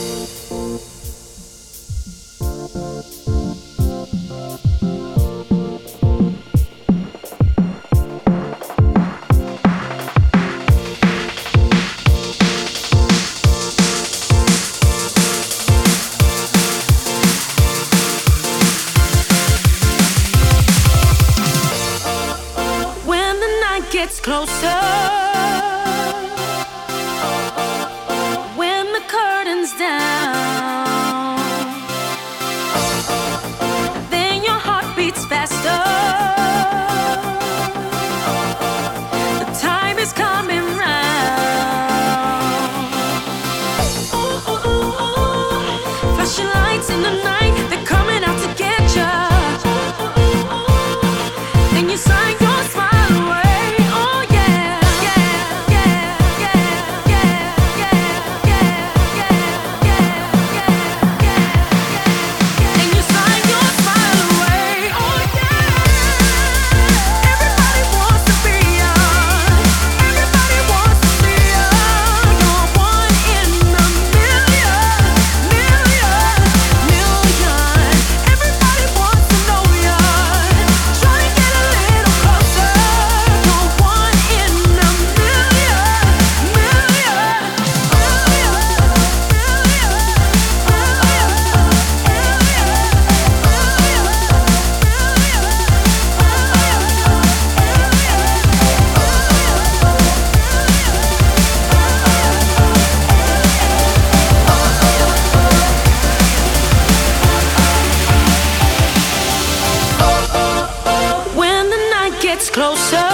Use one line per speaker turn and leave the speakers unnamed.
Gets closer, when the curtain's down, then your heart beats faster. The time is coming round. Ooh, ooh, ooh, ooh. Flashing lights in the night, they're coming out to get ya. Then you sign your smile away. Gets closer.